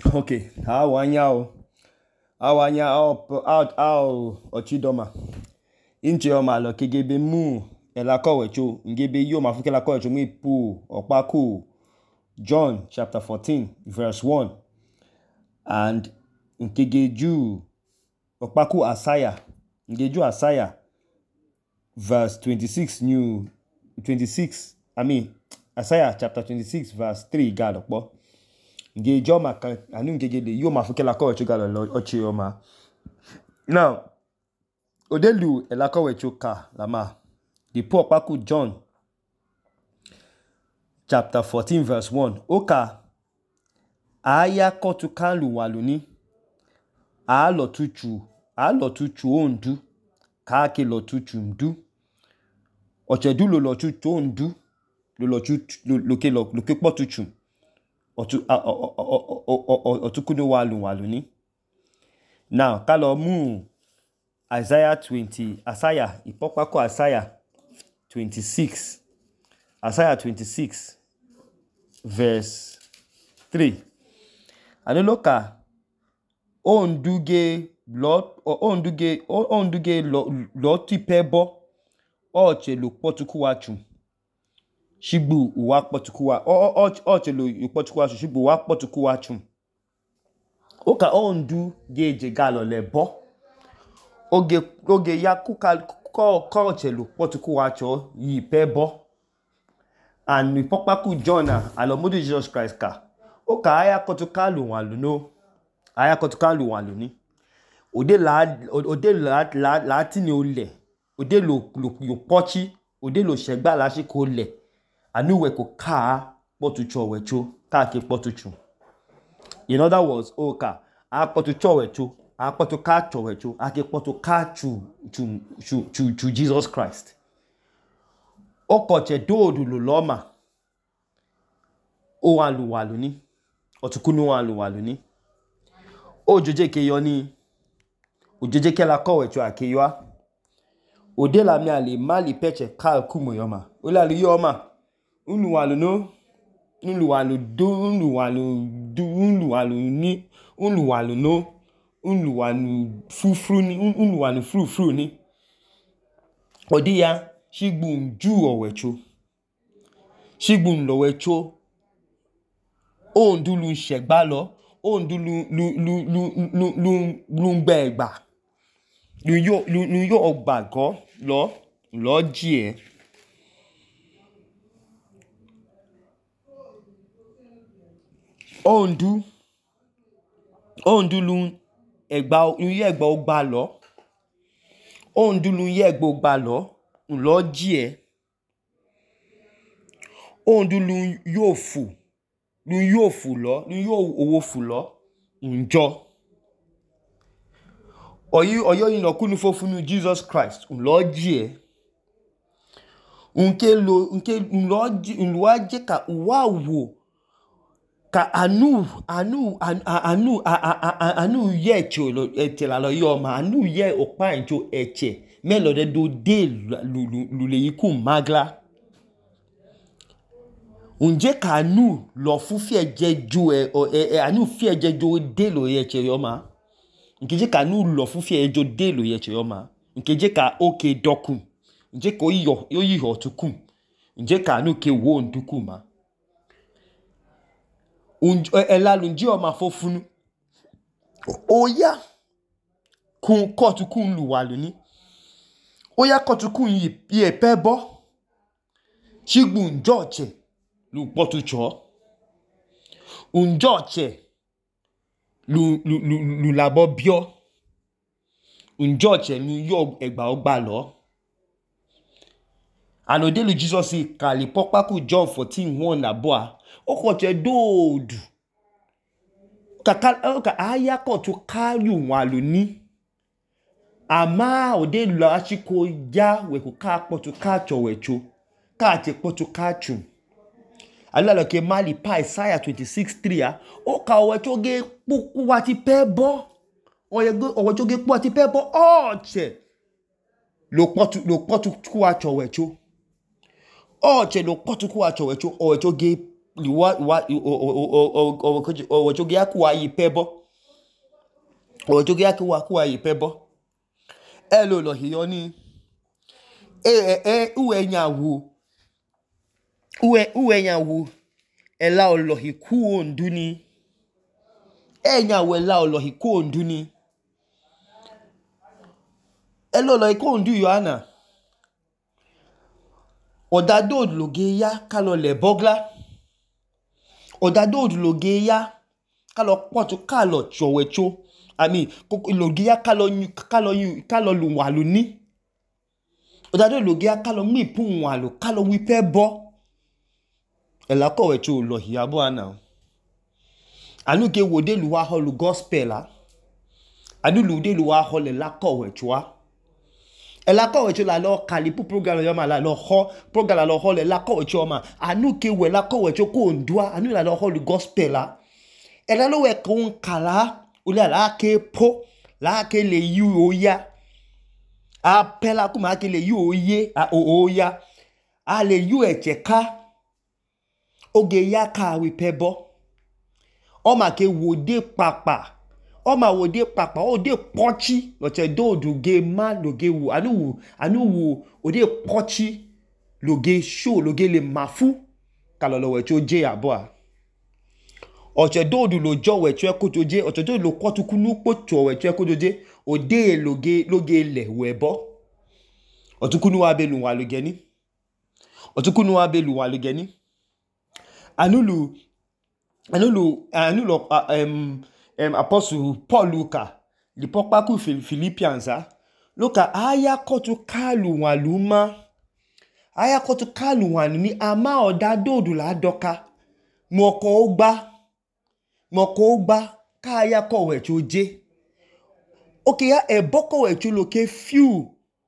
Okay, awanya au ochidoma. Inche oma lo kegebe mu elakowecho ngebe yo mafuke lakowecho mu ipu opaku John chapter 14 verse 1 and nkegeju opaku Asaya ngeju Asaya verse 26 Isaiah chapter 26 verse 3 God okpo ngejo maka anu ngegede yo mafuke lakowecho galo lo ochioma. Now odelu elakowecho ka lama the poor paku John chapter 14 verse 1 oka aya kotu kanlu waluni alo tuchu ondu kake lo tuchu mdu ochedu lo tuchu ondu lo ke potuchu otukunu waluni. Now kalo mu Isaiah 26 verse 3 anoloka onduge lo tipebo oche lo potuku wachu shigbu uwa potuku wa oche lo potuku wachu shigbu uwa potuku wachu oka ondu geje galo lebo oge ya oche lo potuku wachu yi pebo and ipopaku John alomodu Jesus Christ ka oka aya kotukalu waluni ode latini ole ode lo pochi ode lo segba la shi ko le anuwe ko ka potucho wecho ka ke potuchu. In other words oka a potucho wecho a potuka chowecho a ke potuka chu Jesus Christ okoche dodu lo loma o waluni otukunu waluni ojoje ke yoni ojoje ke la kowecho akeyoa ode la mi ale mali peche ka kumo yoma ola li yoma unwalu frufru ni odi ya shigbu nju owecho shigbu nlowecho ondulu segba lo ondulu lu ngbegba lu yo ogbago lo ji ondulu egba ogba lo ondulu egba ogba lo ji ondulu yofu lo owofu lo njo oyo inokunu fofunu Jesus Christ lo ji unke ka wawo ka anu ye cholo etela lo yoma anu ye opa enjo eche melo de do de lule yiku magla unje ka anu lo fufi ejeju anu fi ejeju de lo yeche yoma nkeje ka anu lo fufi ejo de lo yeche yoma nkeje ka oke doku nje ko yiho tukum nje ka anu ke wo ndukuma elalunji o ma fofunu oya kun kotukun lu waluni oya kotukun yi pebo shigbu njoche lu potucho njoche lu labo bio njoche lu yo egba ogba lo anodelu Jesus ka li popaku John 14:1 na boa okoche dodu ka aya kotu kalu waluni ama ode lo achiko ya we ko ka potu ka chowecho ka che potu ka chu alala ke mali pa Isaiah 26:3 o ka wecho ge puku wati pebo owecho ge puati pebo oche lo potu ku achowecho oche lo potu ku achowecho owecho ge owochoge akuwa yi pebo owochoge akuwa yi pebo elo lo hiyo ni uwe nyawu ela olohi ku onduni nyawu ela olohi ku onduni elo lo ku ondu yohana odado loge ya kalo le bogla odado loge ya kalo potu kalo chowecho ami loge ya kalo luwalu ni odado loge ya kalo mi pu walu kalo wipe bo ela kowecho lo hiabo ana anu ke wode luwa holu gospel la anu lude luwa hole la kowecho ela kowecho la lo kalipu program yo ma la lo ho program la lo hole la kowecho ma anu ke we la kowecho ko ndua anu la lo holu gospel la ela lo we kun kala ule la ke po la ke le yu oya apela kuma ke le yu oye a oya a le yu echeka oge ya ka wi pebo o ma ke wode papa o ma wode papa o de pochi lo che do ge ma lo ge wu anu ode pochi lo ge show lo ge le mafu kalo lo we cho je abo a o che do lo jo we cho ko to je o che do lo kwotuku nu po cho we cho ko to je o de lo ge le we bo otukunu wa be lu wa lo geni otukunu wa be lu wa lo geni anulu apostle Paul Luka li pokpa ku Philippians Luka aya kotu kalu waluma aya kotu kalu wanu ni ama odadodu la doka moko ogba ka aya kowe choje okay ya eboko we chu loke few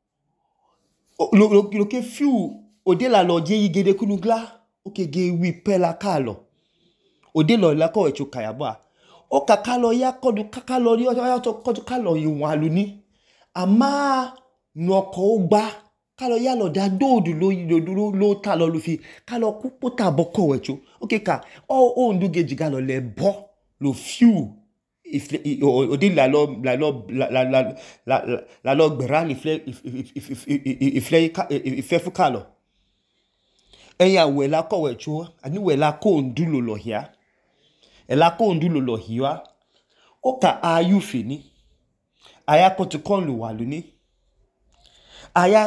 loke few ode la loje yigede kunugla okay ge wi pela kalo ode lo la kowe chu kayaba o kakalo ya kodu kakalo ri o to kodu kalo yiwon aluni ama noko ogba kalo ya lo da dodu lo ta lo lu fi kalo kupo ta boko we chu okay ka o ndu geji galo le bo lo few if ode la lo gbera ni if fu kalo eya we la kowe chu ani we la ko ndu lo hia ela ko ndu lo hia o ka ayu fini aya ko to kon lo walu ni aya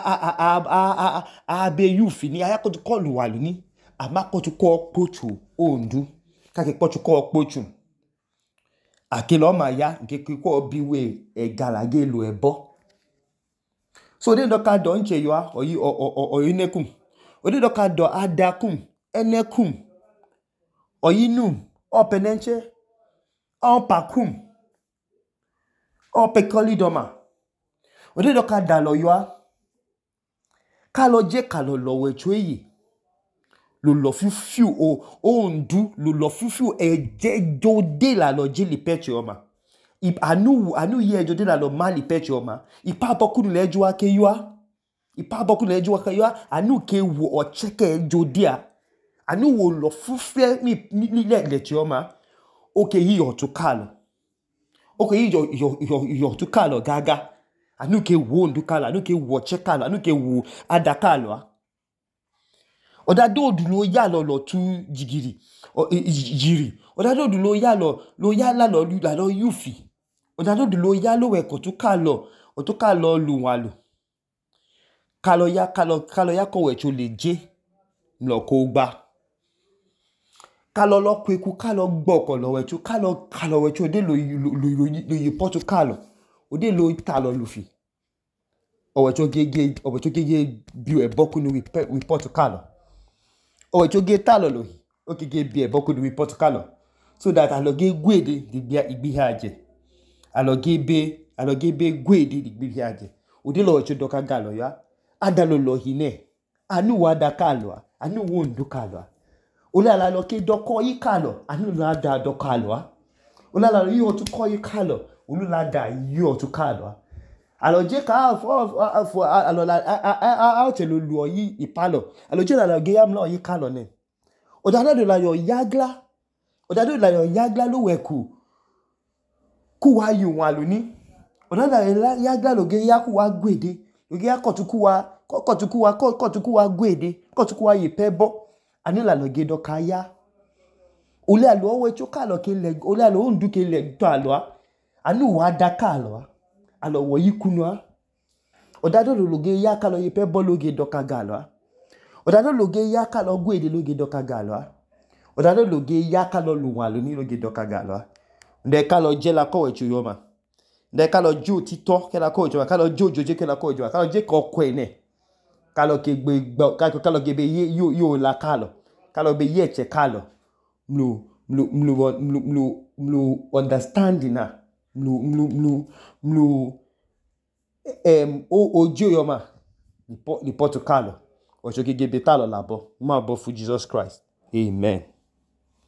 be yu fini aya ko to kon lo walu ni ama ko to ko pochu ondu ka ke pochu ko pochu akilo ma ya nke ko biwe galage lo ebo so de doka do nche yo oyi nekum ode doka do adakum enekum oyinum openenche opakum opekolidoma ode doka dalo yo kalo je kalo lo wecho yi lo fifiu o ndu lo fifiu jode la lo je li peche oma anu ye jode la lo mali peche oma ipa boku le ju ake yo anu ke wo o cheke jode a anu wo lo fufie ni le chioma okay yi otukalo okay yi otukalo gaga anu ke wo ndukalo anu ke wo chekalo anu ke wo adakalo odadodu lo ya lo tu jiri odadodu lo ya la lo yufi odadodu lo ya lo we kotukalo otukalo luwalu kalo ya ko we cho leje lo ko gba kalo lo kweku kalo gboko lo wechu kalo wechu de lo yipoto kalo ode lo talo lufi owecho gege bi eboku ni report kalo owecho ge talo lo oke ge bi eboku ni report kalo so that aloge gwede digbe igbihaje aloge be gwede digbe igbihaje ode lo wecho doka galo ya adalo lo hine anu wada kalo anu wondu kalo olala lo ke doko yi kalo anu la da doko kalo olala lo yi otu ko yi kalo olula da yi otu kalo aloje ka fo alola a te lo lu yi ipalo aloje la ge yam lo yi kalo ne Odado la yo yagla. Odado la yo yagla lo weku. Ku wa yu wan loni. Odado la yagla lo ge ya ku wa gwede. Lo ge ya kotuku wa gwede. Kotuku wa yipebo. Ani la lo ge do kaya. Ole alo owe choka lo ke le. Ole alo ondu ke le to alo. Ani wa daka alo. Alo wo yikunwa. Odado lo ge ya ka lo yipebo lo ge do kagalo. Odado lo ge ya ka lo gwede lo ge do kagalo. Odado lo ge ya ka lo luwan lo ni lo ge do kagalo. Nde ka lo je la ko echu yoma. Nde ka lo jo tito ke la ko echu. Ka lo jo joje ke la ko echu. Ka lo je ko kwene. Ka lo ke gbe ka lo ge be yo la ka lo. Ka lo be ye che ka lo. Mlu understanding na. Ojo yoma. Ni Portugal. Ojo ke ge be talo labo. Ma bo fu Jesus Christ. Amen.